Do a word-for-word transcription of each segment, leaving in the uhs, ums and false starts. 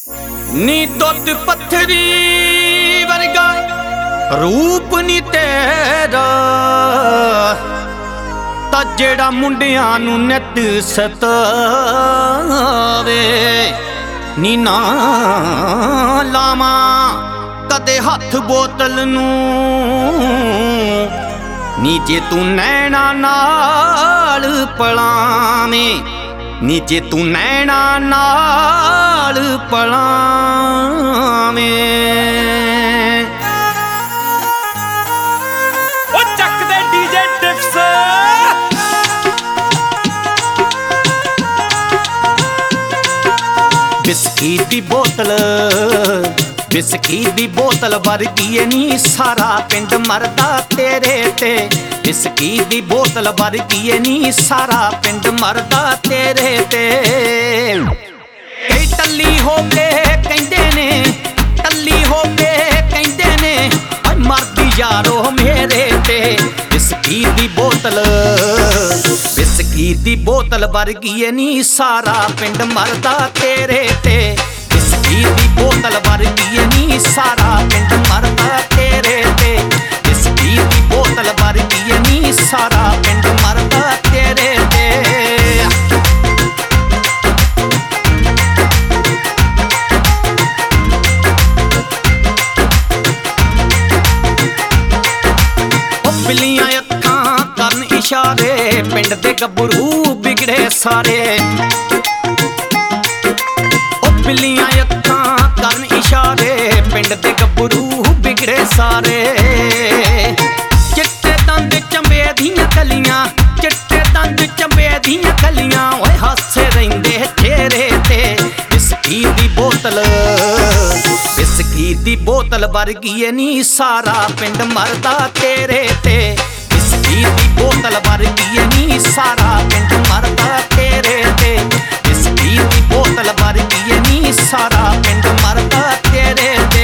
नी दुध पत्थरी वर्गा रूप नी तेरा ता जेड़ा मुंडियां नू नित सतावे। नी ना लावा कदे हथ बोतल नू नी जे तू नैना नाल पलावे। नी जे तू नैना नाल पलावे। ओ चक दे डीजे डिप्स बिस्की दी बोतल बिस्की दी बोतल वर्गी नी सारा पिंड मरदा तेरे ते। बिस्की दी बोतल वर्गी नी सारा पिंड मरदा तेरे ते। कई टल्ली हो के कहंदे ने टल्ली हो के कहंदे ने ओए मरदी यारो मेरे ते। बिस्की दी बोतल बिस्की दी बोतल वर्गी नी सारा पिंड मरदा तेरे ते। बिस्की दी बोतल वर्गी नी सारा पिंड मरदा तेरे ते। बिस्की दी बोतल वर्गी नी सारा पिंड मरदा तेरे ते। बिल्लियां अखां करन इशारे पिंड दे गब्बरू बिगड़े सारे। ओ बिल्लियां अखां करन इशारे पिंड दे गब्बरू बिगड़े सारे। चिट्टे दंद चंबे दियां कलियां चिट्टे दंद चंबे दियां कलियां ओए हासे रहिंदे चेहरे ते। बिस्की दी बोतल बिस्की दी बोतल वर्गी नी सारा पिंड मरदा तेरे ते। बिस्की दी बोतल वर्गी नी सारा पिंड मरदा तेरे ते। बिस्की दी बोतल वर्गी नी सारा पिंड मरदा तेरे ते।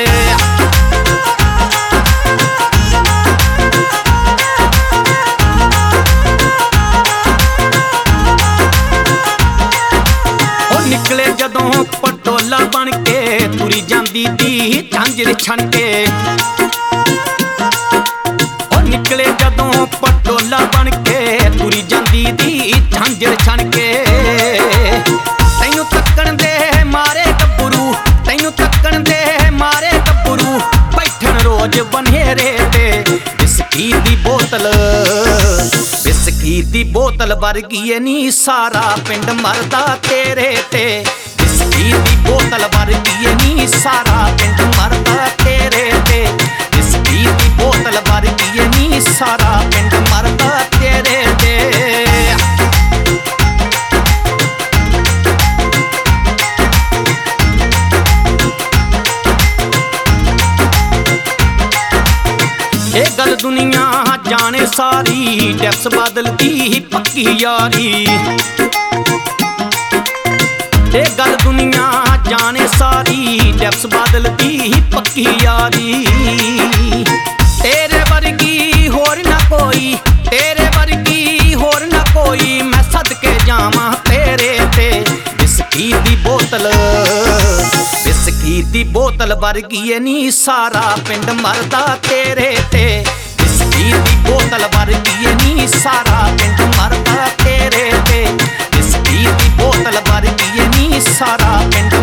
निकले जदों पटोला बन के तुरी जांदी दी झांझर छन के। ओ निकले जदों पटोला बन के तुरी जांदी दी झांझर छन के। तैनू तक्कण दे मारे गब्बरू तैनू तक्कण दे मारे गब्बरू बैठन रोज बनेरे ते। बिस्की दी बोतल बिस्की दी बोतल वर्गी नी सारा पिंड मरदा तेरे ते। बिस्की दी बोतल वर्गी नी सारा पिंड मरदा तेरे ते। बिस्की दी बोतल वर्गी नी सारा पिंड मरदा तेरे ते। ये गल दुनिया जाने सारी डिप्स बादल दी पक्की यारी। ये गल दुनिया जाने सारी डिप्स बादल दी पक्की यारी। तेरे वर्गी होर ना कोई तेरे वर्गी होर ना कोई मैं सदके जावां तेरे ते। बिस्की दी बोतल बिस्की दी बोतल वर्गी नी सारा पिंड मरदा तेरे ते। बिस्की दी बोतल वर्गी नी सारा पिंड मरदा तेरे ते। बिस्की दी बोतल वर्गी नी सारा पिंड